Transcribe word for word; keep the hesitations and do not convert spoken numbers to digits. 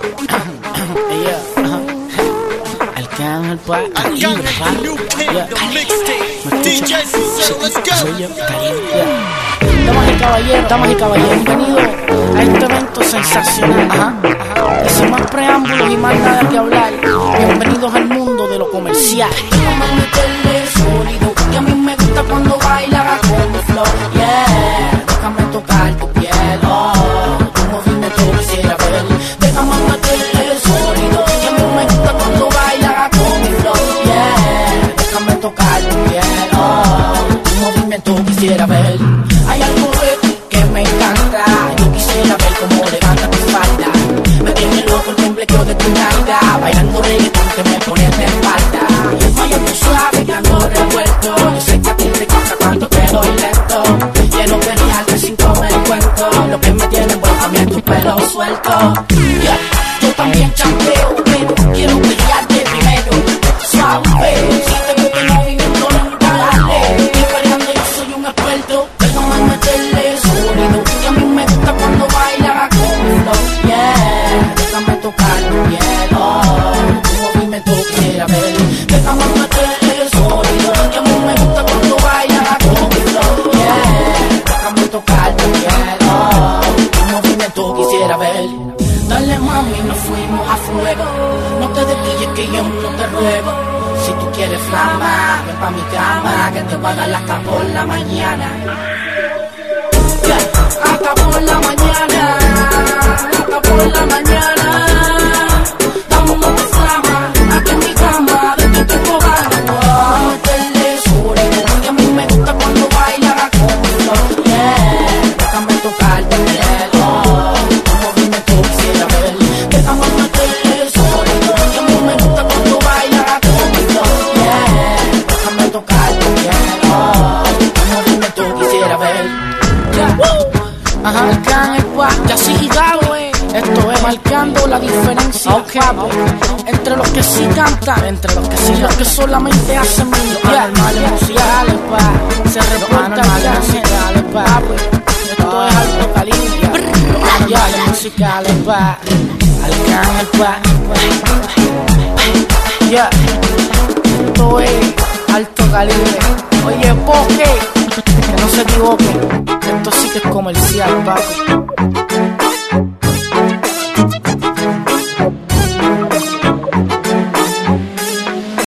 Arcángel pa, Arcángel, the new kingdom mixtape. D J Sincero, let's go. Damas y caballeros, damas y caballeros, bienvenidos a este evento sensacional. Ajá, ajá. Y sin más preámbulos y más nada que hablar, bienvenidos al mundo de lo comercial. Déjame meterle sólido, que a mí me gusta cuando baila con mi flow. Yeah, déjame tocar tu piel, oh, tu movimiento quisiera ver. Déjame meterle sólido, que a mí me gusta cuando baila con mi flow. Yeah, déjame tocar tu piel, oh, tu movimiento quisiera ver. Hay algo de ti que me encanta, yo quisiera ver cómo levanta tu espalda. Me tiene loco el complejo de tu nalga, bailando reggaetón que me pone de espalda. Vaya tu suave, ya no revuelto, yo sé que a ti te gusta cuando te doy lento. Lleno de real sin comer cuento, lo que me tiene bueno también tu pelo suelto. Yeah, yo también chambeo, pero quiero brillarte primero. Suave, si te gusta el movimiento, nunca dale. Y peleando yo soy un experto. Déjame meterle sólido, que a mí me gusta cuando baila con mi flow. Yeah, déjame tocar tu piel, oh, tu movimiento quisiera ver. Déjame meterle sólido, que a mí me gusta cuando baila con mi flow. Yeah, déjame tocar tu piel, oh, tu movimiento quisiera ver. Dale mami, nos fuimos a fuego, no te desquilles que yo no te ruego. Si tú quieres flama, ven pa' mi cama, que te voy a dar hasta por la mañana. Yeah, hasta por la mañana, hasta por la mañana. Dándote flama, aquí en mi cama, de tu tiempo gano. Meterle sólido, que a mí me gusta cuando baila con mi flow. Yeah, déjame tocar tu piel, oh, tu movimiento quisiera ver. Déjame meterle sólido, que a mí me gusta cuando baila con mi flow. Yeah, déjame tocar tu piel, oh, tu movimiento quisiera ver. Yeah. Ajá, Arcángel pa, ya sí dado, eh. Esto es marcando la diferencia, okay, papo, entre los que sí cantan, entre los que sí, los que solamente hacen millones anormales musicales, pa. Se reporta Arcángel, papo. Esto es alto calibre, los musicales, pa. Arcángel, pa. Yeah, esto es alto calibre. Oye, Poke, que no se equivoquen, esto sí que es comercial, papo.